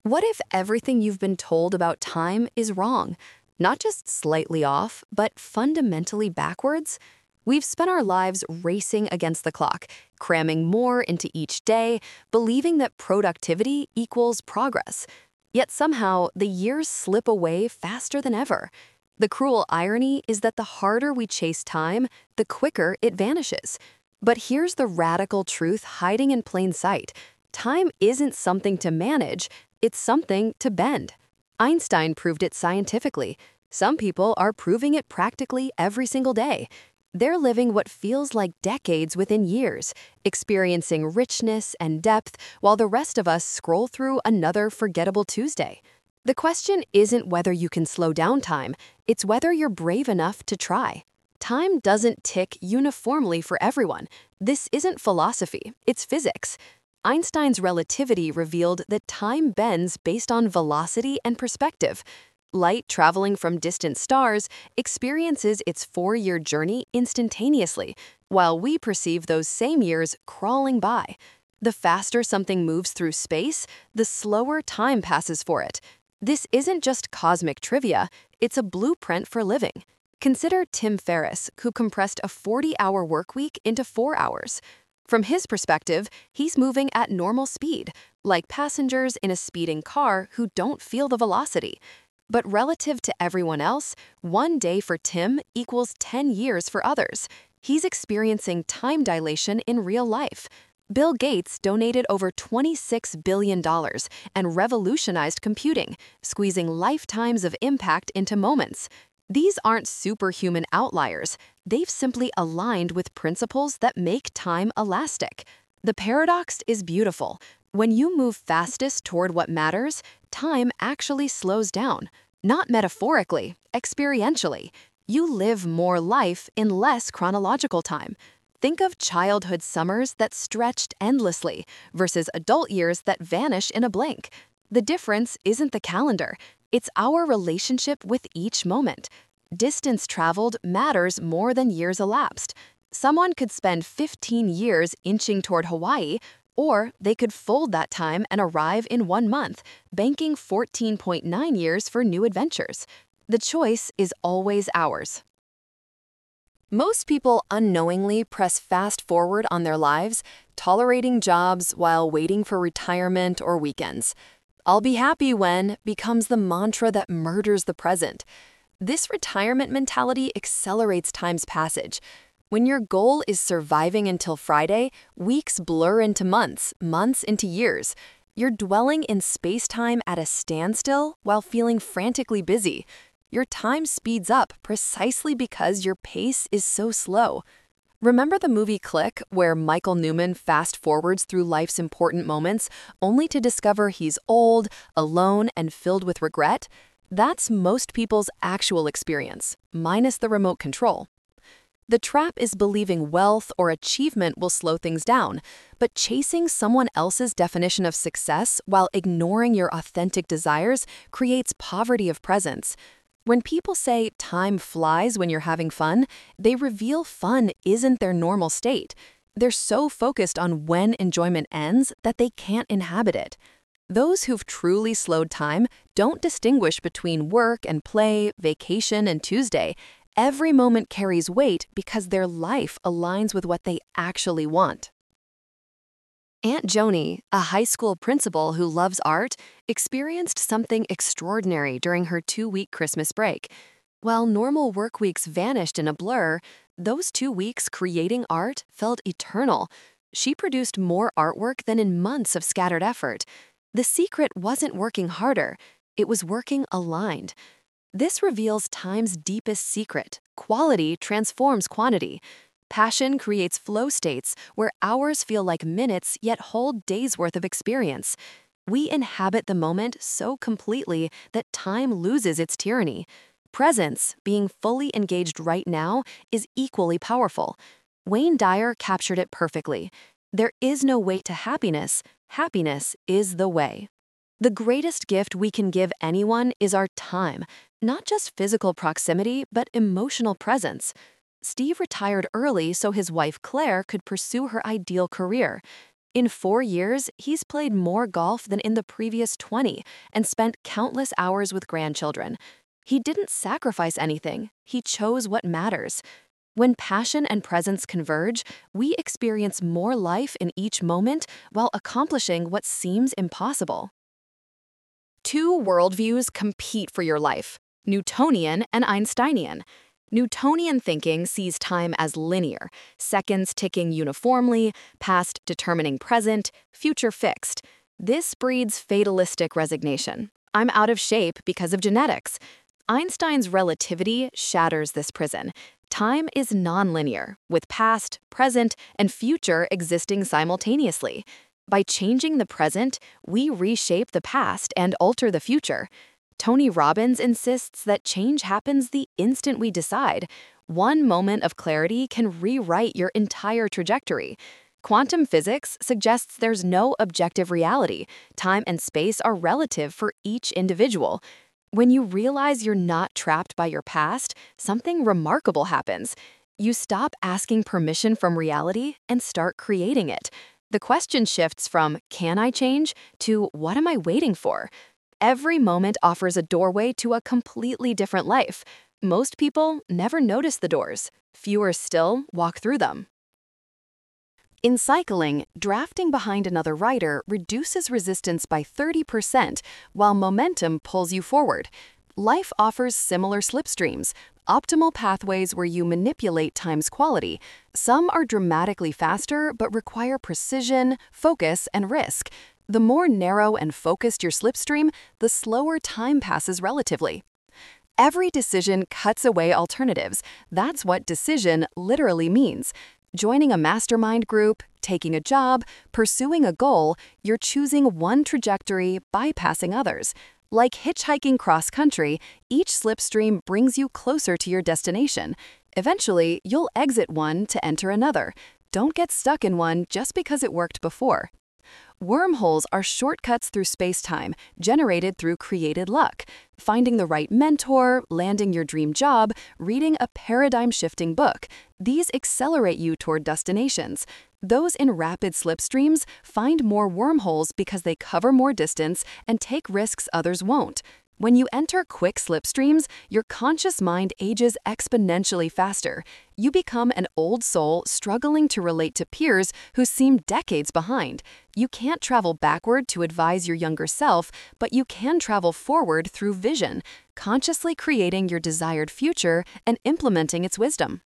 What if everything you've been told about time is wrong? Not just slightly off, but fundamentally backwards? We've spent our lives racing against the clock, cramming more into each day, believing that productivity equals progress. Yet somehow, the years slip away faster than ever. The cruel irony is that the harder we chase time, the quicker it vanishes. But here's the radical truth hiding in plain sight. Time isn't something to manage, it's something to bend. Einstein proved it scientifically. Some people are proving it practically every single day. They're living what feels like decades within years, experiencing richness and depth while the rest of us scroll through another forgettable Tuesday. The question isn't whether you can slow down time, it's whether you're brave enough to try. Time doesn't tick uniformly for everyone. This isn't philosophy, it's physics. Einstein's relativity revealed that time bends based on velocity and perspective. Light traveling from distant stars experiences its 4-year journey instantaneously, while we perceive those same years crawling by. The faster something moves through space, the slower time passes for it. This isn't just cosmic trivia, it's a blueprint for living. Consider Tim Ferriss, who compressed a 40-hour workweek into 4 hours. From his perspective, he's moving at normal speed, like passengers in a speeding car who don't feel the velocity. But relative to everyone else, 1 day for Tim equals 10 years for others. He's experiencing time dilation in real life. Bill Gates donated over $26 billion and revolutionized computing, squeezing lifetimes of impact into moments. These aren't superhuman outliers. They've simply aligned with principles that make time elastic. The paradox is beautiful. When you move fastest toward what matters, time actually slows down. Not metaphorically, experientially. You live more life in less chronological time. Think of childhood summers that stretched endlessly versus adult years that vanish in a blink. The difference isn't the calendar. It's our relationship with each moment. Distance traveled matters more than years elapsed. Someone could spend 15 years inching toward Hawaii, or they could fold that time and arrive in 1 month, banking 14.9 years for new adventures. The choice is always ours. Most people unknowingly press fast forward on their lives, tolerating jobs while waiting for retirement or weekends. "I'll be happy when" becomes the mantra that murders the present. This retirement mentality accelerates time's passage. When your goal is surviving until Friday, weeks blur into months, months into years. You're dwelling in space-time at a standstill while feeling frantically busy. Your time speeds up precisely because your pace is so slow. Remember the movie Click, where Michael Newman fast-forwards through life's important moments, only to discover he's old, alone, and filled with regret? That's most people's actual experience, minus the remote control. The trap is believing wealth or achievement will slow things down, but chasing someone else's definition of success while ignoring your authentic desires creates poverty of presence. When people say time flies when you're having fun, they reveal fun isn't their normal state. They're so focused on when enjoyment ends that they can't inhabit it. Those who've truly slowed time don't distinguish between work and play, vacation and Tuesday. Every moment carries weight because their life aligns with what they actually want. Aunt Joni, a high school principal who loves art, experienced something extraordinary during her 2-week Christmas break. While normal work weeks vanished in a blur, those 2 weeks creating art felt eternal. She produced more artwork than in months of scattered effort. The secret wasn't working harder, it was working aligned. This reveals time's deepest secret. Quality transforms quantity. Passion creates flow states where hours feel like minutes yet hold days' worth of experience. We inhabit the moment so completely that time loses its tyranny. Presence, being fully engaged right now, is equally powerful. Wayne Dyer captured it perfectly. There is no way to happiness. Happiness is the way. The greatest gift we can give anyone is our time, not just physical proximity, but emotional presence. Steve retired early so his wife Claire could pursue her ideal career. In 4 years, he's played more golf than in the previous 20 and spent countless hours with grandchildren. He didn't sacrifice anything, he chose what matters. When passion and presence converge, we experience more life in each moment while accomplishing what seems impossible. Two worldviews compete for your life: Newtonian and Einsteinian. Newtonian thinking sees time as linear, seconds ticking uniformly, past determining present, future fixed. This breeds fatalistic resignation. I'm out of shape because of genetics. Einstein's relativity shatters this prison. Time is nonlinear, with past, present, and future existing simultaneously. By changing the present, we reshape the past and alter the future. Tony Robbins insists that change happens the instant we decide. One moment of clarity can rewrite your entire trajectory. Quantum physics suggests there's no objective reality. Time and space are relative for each individual. When you realize you're not trapped by your past, something remarkable happens. You stop asking permission from reality and start creating it. The question shifts from, can I change, to what am I waiting for? Every moment offers a doorway to a completely different life. Most people never notice the doors. Fewer still walk through them. In cycling, drafting behind another rider reduces resistance by 30%, while momentum pulls you forward. Life offers similar slipstreams, optimal pathways where you manipulate time's quality. Some are dramatically faster but require precision, focus, and risk. The more narrow and focused your slipstream, the slower time passes relatively. Every decision cuts away alternatives. That's what decision literally means. Joining a mastermind group, taking a job, pursuing a goal, you're choosing one trajectory, bypassing others. Like hitchhiking cross-country, each slipstream brings you closer to your destination. Eventually, you'll exit one to enter another. Don't get stuck in one just because it worked before. Wormholes are shortcuts through space-time, generated through created luck. Finding the right mentor, landing your dream job, reading a paradigm-shifting book. These accelerate you toward destinations. Those in rapid slipstreams find more wormholes because they cover more distance and take risks others won't. When you enter quick slipstreams, your conscious mind ages exponentially faster. You become an old soul struggling to relate to peers who seem decades behind. You can't travel backward to advise your younger self, but you can travel forward through vision, consciously creating your desired future and implementing its wisdom.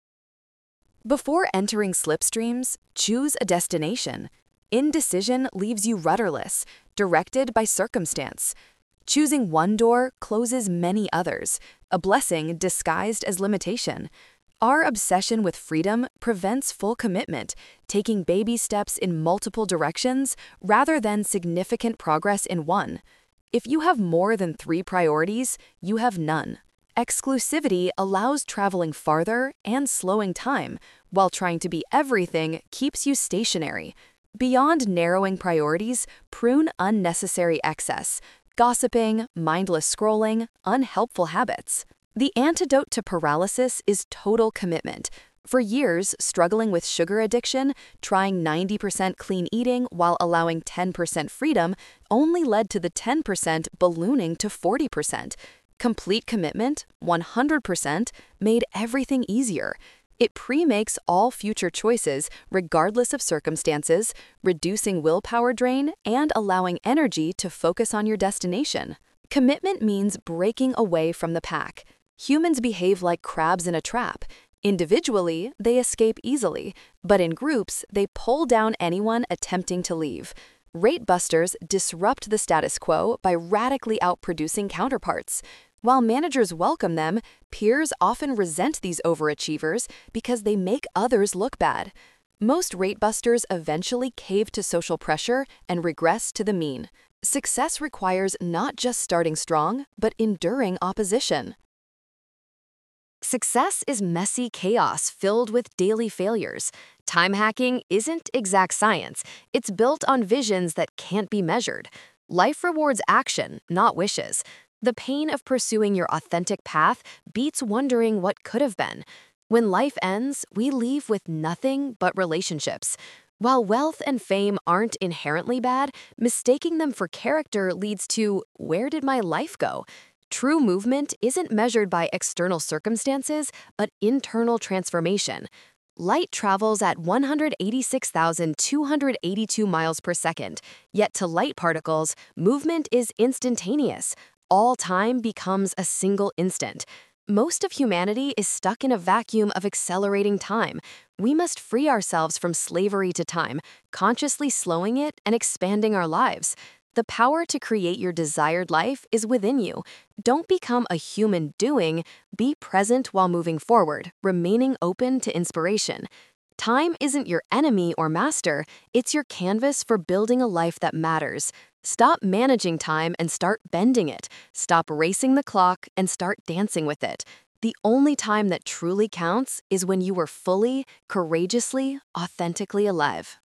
Before entering slipstreams, choose a destination. Indecision leaves you rudderless, directed by circumstance. Choosing one door closes many others, a blessing disguised as limitation. Our obsession with freedom prevents full commitment, taking baby steps in multiple directions rather than significant progress in one. If you have more than 3 priorities, you have none. Exclusivity allows traveling farther and slowing time, while trying to be everything keeps you stationary. Beyond narrowing priorities, prune unnecessary excess. Gossiping, mindless scrolling, unhelpful habits. The antidote to paralysis is total commitment. For years, struggling with sugar addiction, trying 90% clean eating while allowing 10% freedom only led to the 10% ballooning to 40%. Complete commitment, 100%, made everything easier. It pre-makes all future choices, regardless of circumstances, reducing willpower drain and allowing energy to focus on your destination. Commitment means breaking away from the pack. Humans behave like crabs in a trap. Individually, they escape easily, but in groups, they pull down anyone attempting to leave. Rate busters disrupt the status quo by radically outproducing counterparts. While managers welcome them, peers often resent these overachievers because they make others look bad. Most rate busters eventually cave to social pressure and regress to the mean. Success requires not just starting strong, but enduring opposition. Success is messy chaos filled with daily failures. Time hacking isn't exact science. It's built on visions that can't be measured. Life rewards action, not wishes. The pain of pursuing your authentic path beats wondering what could have been. When life ends, we leave with nothing but relationships. While wealth and fame aren't inherently bad, mistaking them for character leads to where did my life go? True movement isn't measured by external circumstances, but internal transformation. Light travels at 186,282 miles per second, yet to light particles, movement is instantaneous. All time becomes a single instant. Most of humanity is stuck in a vacuum of accelerating time. We must free ourselves from slavery to time, consciously slowing it and expanding our lives. The power to create your desired life is within you. Don't become a human doing, be present while moving forward, remaining open to inspiration. Time isn't your enemy or master, it's your canvas for building a life that matters. Stop managing time and start bending it. Stop racing the clock and start dancing with it. The only time that truly counts is when you are fully, courageously, authentically alive.